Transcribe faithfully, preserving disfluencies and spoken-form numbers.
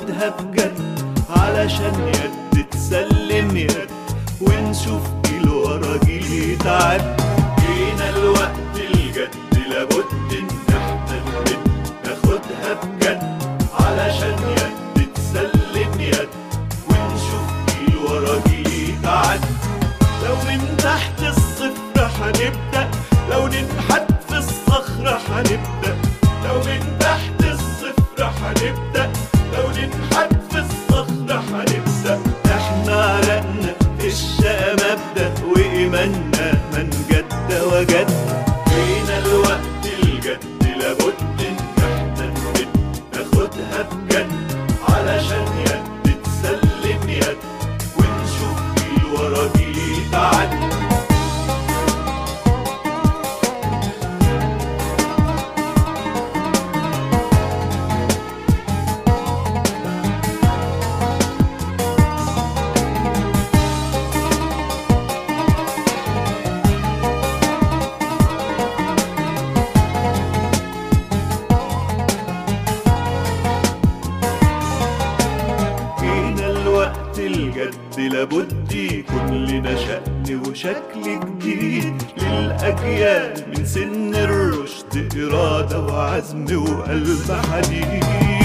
ناخدها بجد علشان يد تسلم يد، ونشوف جيل ورا جيل يتعب. جينا الوقت الجد لابد ان احنا نمد ناخدها بجد علشان يد تسلم يد، ونشوف جيل ورا جيل يتعب. لو من تحت الصفر هنبدأ، لو ننحت في الصخرة هنبدأ، لو من تحت الصفر هنبدأ، لو ننحت في الصخرة هنبدأ. احنا عرقنا في الشقا مبدأ، وإيماننا من جد وجد. جينا الوقت الجد لابد ان احنا نمد ناخدها بجد علشان يد تسلم يد، ونشوف جيل ورا جيل يتعد. الجد لابد يكون لنا شأن وشكل جديد للأجيال، من سن الرشد إرادة وعزم وقلب حديد.